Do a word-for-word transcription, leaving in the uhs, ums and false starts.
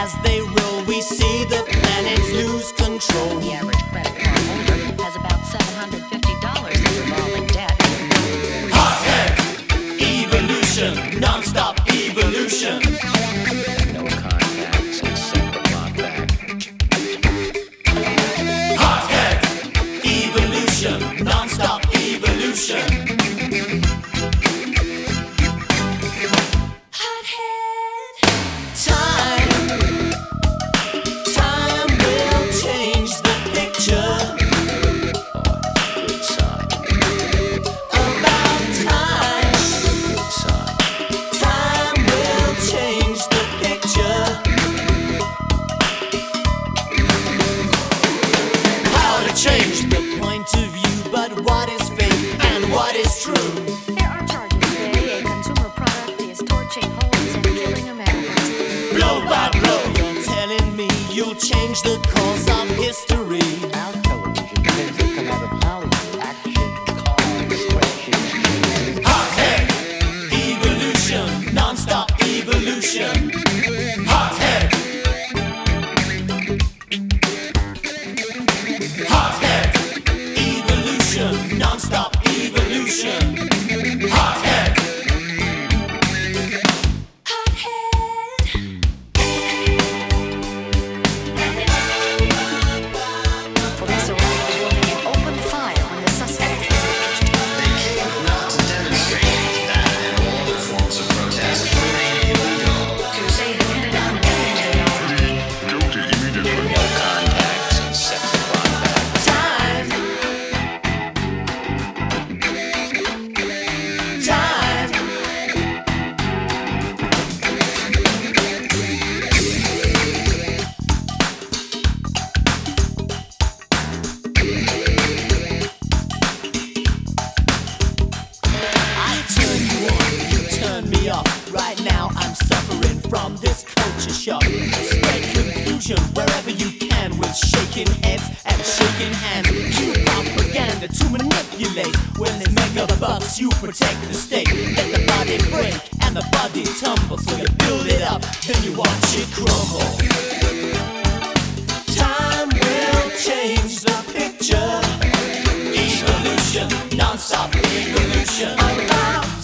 as they roll, we see the planets lose control. The average credit card holder has about seven hundred fifty dollars in revolving debt. Hothead evolution, non-stop evolution. No contacts except the brought back. Hothead evolution, non-stop evolution. Change the point of view, but what is fake and what is true? There are charges today. A consumer product is torching homes and killing Americans. Blow by blow, you're telling me you'll change the course of history. Our television tends to come out of Hollywood. Action, cars, crashes. Hothead evolution, non-stop evolution. Hothead. Hothead evolution, non-stop evolution. Hothead. Police arrived at the building and opened fire when the suspect emerged. They came not to demonstrate that and all other forms of protest remain illegal. To say the Pentagon and No contacts except the brought back. Time. Time. I turn you on, you turn me off. Right now I'm suffering from this culture shock. Spread confusion wherever you can with shaking heads and shaking hands. Cue propaganda to manipulate. When it's mega bucks, you protect the state. Let the body break and the body tumble. So you build it up, then you watch it crumble. Time will change the picture. Evolution, non-stop evolution.